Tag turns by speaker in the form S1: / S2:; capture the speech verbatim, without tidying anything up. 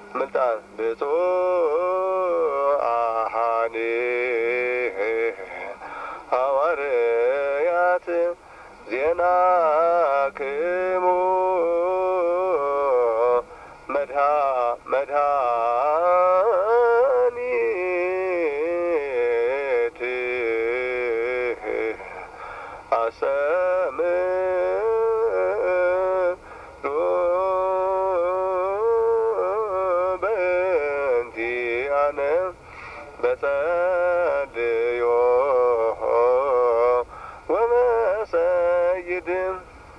S1: ምልጣን ብፁዓን ሐዋርያት ዜናክሙ መድኃ መድኃኒት አሰምዑ በእንቲአነ በጸልዮ ወመሰ